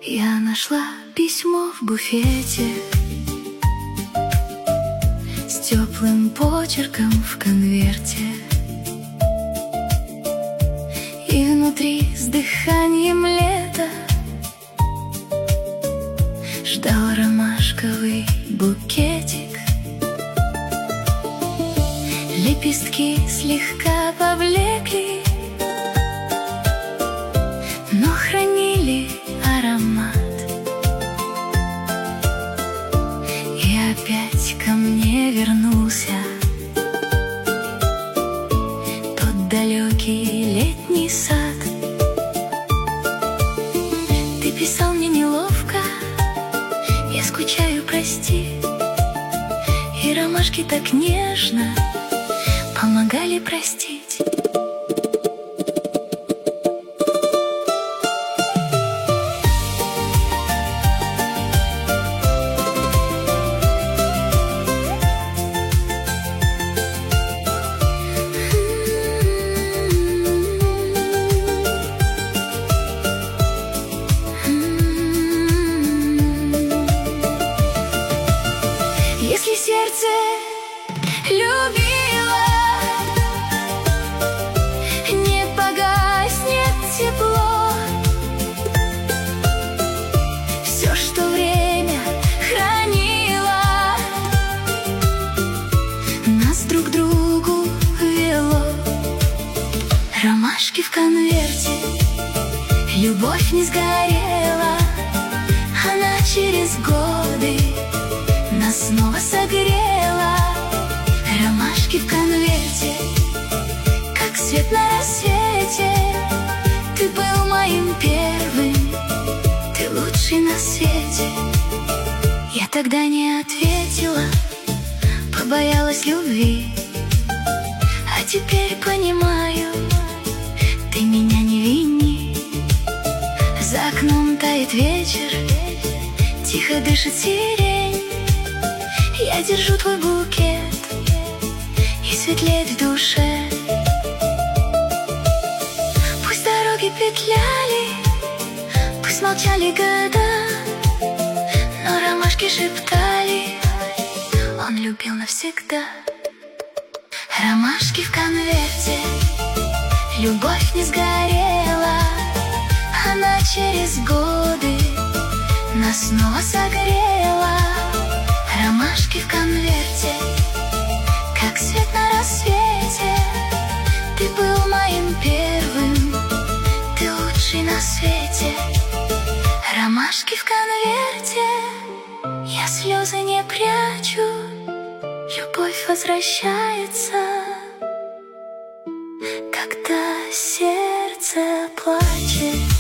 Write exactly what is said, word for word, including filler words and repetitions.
Я нашла письмо в буфете с теплым почерком в конверте, и внутри с дыханием лета ждал ромашковый букетик. Лепестки слегка поблекли, но хранили аромат. И опять ко мне вернулся тот далекий летний сад. Ты писал мне неловко, я скучаю, прости. И ромашки так нежно помогали простить. Если сердце любило, не погаснет тепло. Все, что время хранило, нас друг к другу вело. Ромашки в конверте, любовь не сгорела, она через годы нас снова согрела. Ромашки в конверте, как свет на рассвете. Ты был моим первым, ты лучший на свете. Я тогда не ответила, побоялась любви, а теперь понимаю, ты меня не вини. За окном тает вечер, тихо дышит сирень. Я держу твой букет, и светлеет в душе. Пусть дороги петляли, пусть молчали года, но ромашки шептали, он любил навсегда. Ромашки в конверте, любовь не сгорела, она через годы нас снова согрела. Ромашки в конверте, как свет на рассвете. Ты был моим первым, ты лучший на свете. Ромашки в конверте, я слезы не прячу, любовь возвращается, когда сердце плачет.